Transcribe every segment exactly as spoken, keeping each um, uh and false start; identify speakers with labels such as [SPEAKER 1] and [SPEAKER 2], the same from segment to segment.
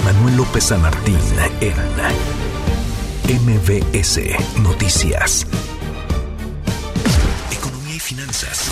[SPEAKER 1] Manuel López San Martín en M V S Noticias. Economía y finanzas.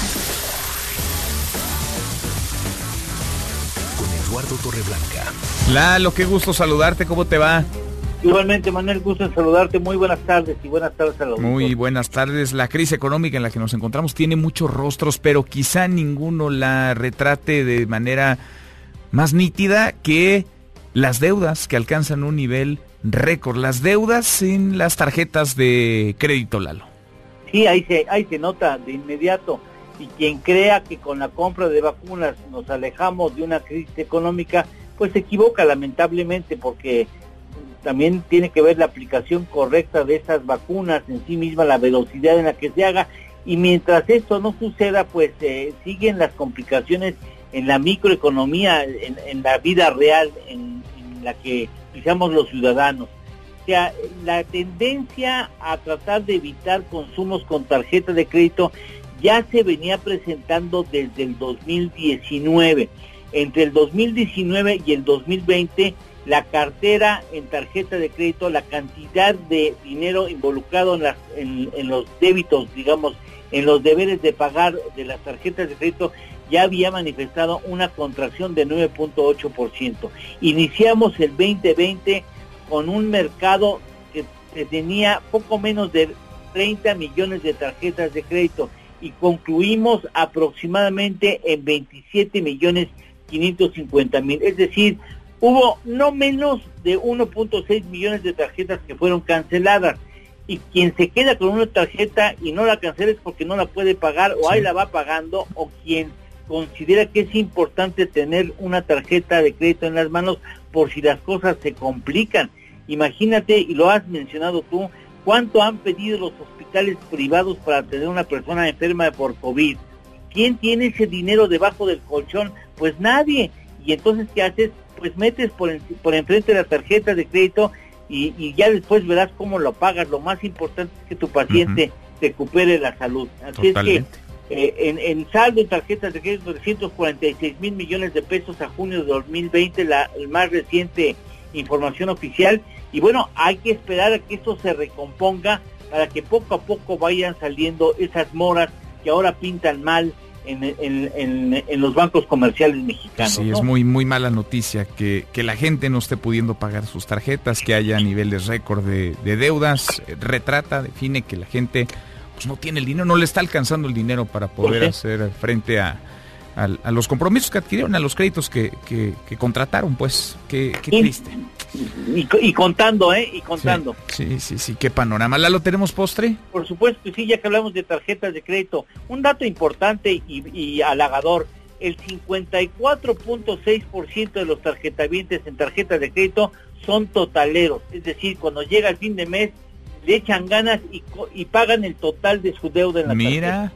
[SPEAKER 1] Con Eduardo Torreblanca.
[SPEAKER 2] Lalo, qué gusto saludarte, ¿cómo te va?
[SPEAKER 3] Igualmente, Manuel, gusto en saludarte. Muy buenas tardes y buenas tardes a los
[SPEAKER 2] Muy buenas tardes. La crisis económica en la que nos encontramos tiene muchos rostros, pero quizá ninguno la retrate de manera más nítida que las deudas que alcanzan un nivel récord. Las deudas en las tarjetas de crédito, Lalo.
[SPEAKER 3] Sí, ahí se, ahí se nota de inmediato. Y quien crea que con la compra de vacunas nos alejamos de una crisis económica, pues se equivoca lamentablemente, porque también tiene que ver la aplicación correcta de esas vacunas, en sí misma la velocidad en la que se haga, y mientras esto no suceda, pues eh, siguen las complicaciones en la microeconomía, en, en la vida real, en, en la que pisamos los ciudadanos. O sea, la tendencia a tratar de evitar consumos con tarjeta de crédito ya se venía presentando desde el dos mil diecinueve. Entre el dos mil diecinueve y el dos mil veinte, la cartera en tarjeta de crédito, la cantidad de dinero involucrado en, las, en, en los débitos, digamos, en los deberes de pagar de las tarjetas de crédito, ya había manifestado una contracción de nueve punto ocho por ciento. Iniciamos el veinte veinte con un mercado que, que tenía poco menos de treinta millones de tarjetas de crédito y concluimos aproximadamente en veintisiete millones quinientos cincuenta mil, es decir, hubo no menos de uno punto seis millones de tarjetas que fueron canceladas, y quien se queda con una tarjeta y no la cancela es porque no la puede pagar, o sí, ahí la va pagando, o quien considera que es importante tener una tarjeta de crédito en las manos por si las cosas se complican. Imagínate, y lo has mencionado tú, cuánto han pedido los hospitales privados para tener una persona enferma por COVID. ¿Quién tiene ese dinero debajo del colchón? Pues nadie. Y entonces, ¿qué haces? Pues metes por, en, por enfrente la tarjeta de crédito y, y ya después verás cómo lo pagas. Lo más importante es que tu paciente uh-huh. recupere la salud. Así Totalmente. es que eh, en, en saldo en tarjetas de crédito trescientos cuarenta y seis mil millones de pesos a junio de dos mil veinte, la el más reciente información oficial. Y bueno, hay que esperar a que esto se recomponga para que poco a poco vayan saliendo esas moras que ahora pintan mal En, en, en, en los bancos comerciales mexicanos.
[SPEAKER 2] Sí,
[SPEAKER 3] ¿no?
[SPEAKER 2] Es muy muy mala noticia que, que la gente no esté pudiendo pagar sus tarjetas, que haya niveles récord de, de deudas. Retrata, define que la gente pues no tiene el dinero, no le está alcanzando el dinero para poder hacer frente a, a, a los compromisos que adquirieron, a los créditos que, que, que contrataron, pues. Qué, qué
[SPEAKER 3] y,
[SPEAKER 2] triste.
[SPEAKER 3] Y, y contando, ¿eh? Y contando.
[SPEAKER 2] Sí, sí, sí, sí, qué panorama. ¿Lalo, tenemos postre?
[SPEAKER 3] Por supuesto que sí, ya que hablamos de tarjetas de crédito. Un dato importante y, y halagador, el cincuenta y cuatro punto seis por ciento de los tarjetavientes en tarjetas de crédito son totaleros. Es decir, cuando llega el fin de mes, le echan ganas y, y pagan el total de su deuda en la
[SPEAKER 2] Mira.
[SPEAKER 3] tarjeta.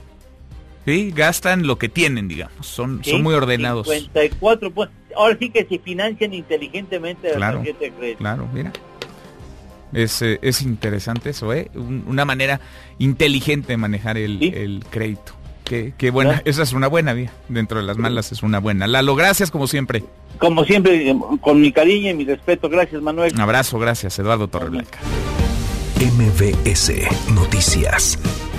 [SPEAKER 2] Sí, gastan lo que tienen, digamos, son, sí, son muy ordenados.
[SPEAKER 3] cincuenta y cuatro, pues, ahora sí que se financian inteligentemente la
[SPEAKER 2] claro,
[SPEAKER 3] tarjeta de crédito.
[SPEAKER 2] Claro, mira. Es, eh, es interesante eso, ¿eh? Un, una manera inteligente de manejar el, ¿sí? el crédito. Qué, qué buena, ¿verdad? Esa es una buena vía. Dentro de las malas es una buena. Lalo, gracias como siempre.
[SPEAKER 3] Como siempre, con mi cariño y mi respeto. Gracias, Manuel.
[SPEAKER 2] Un abrazo, gracias, Eduardo Torreblanca.
[SPEAKER 1] M V S Noticias.